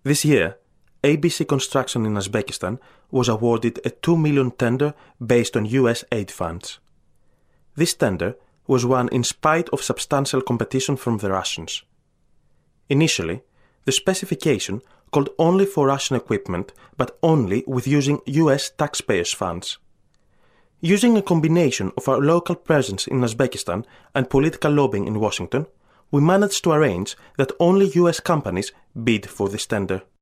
This year, ABC Construction in Uzbekistan was awarded a $2 million tender based on US aid funds. This tender was won in spite of substantial competition from the Russians. Initially, the specification called only for Russian equipment, but only with using US taxpayers' funds. Using a combination of our local presence in Uzbekistan and political lobbying in Washington, we managed to arrange that only US companies bid for this tender.